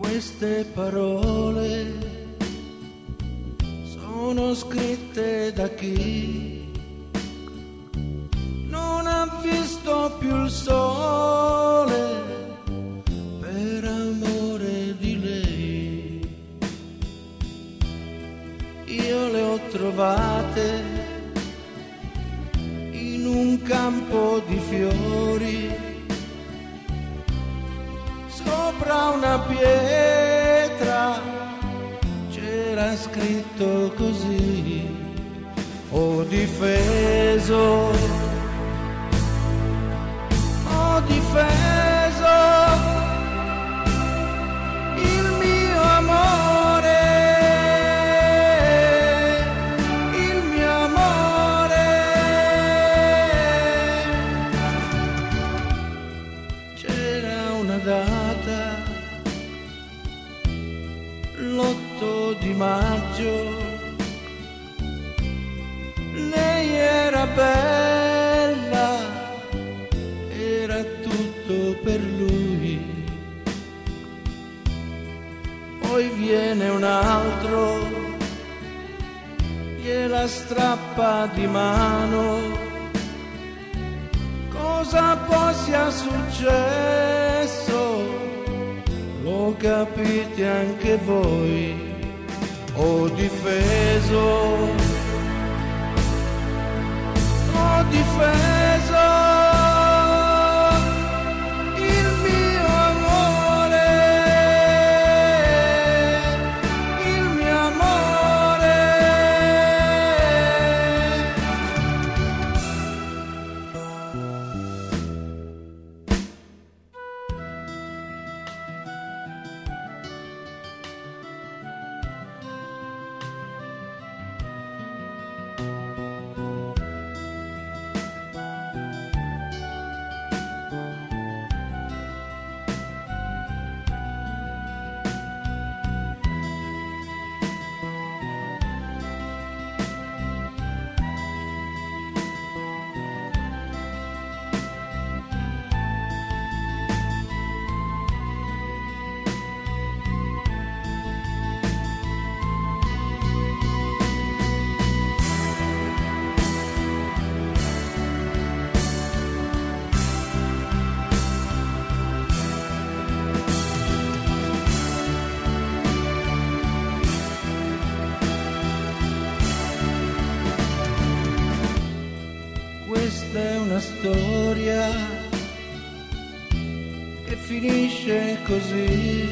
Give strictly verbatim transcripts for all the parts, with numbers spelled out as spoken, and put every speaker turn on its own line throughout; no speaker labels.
Queste parole sono scritte da chi non ha visto più il sole per amore di lei. Io le ho trovate in un campo di fiori, sopra una pietra c'era scritto così: ho difeso, ho difeso il mio amore, il mio amore. C'era una data, l'otto di maggio, lei era bella, era tutto per lui. Poi viene un altro, gliela strappa di mano. Cosa poi sia successo lo capite anche voi. Ho difeso, ho difeso il mio amore, il mio amore. Questa è una storia che finisce così,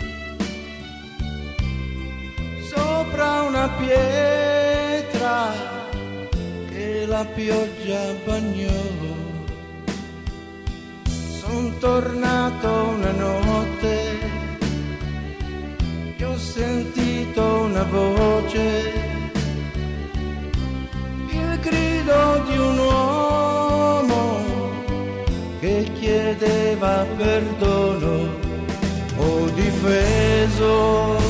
sopra una pietra che la pioggia bagnò. Son tornato una notte e ho sentito una voce, il grido di un uomo che chiedeva perdono. Ho difeso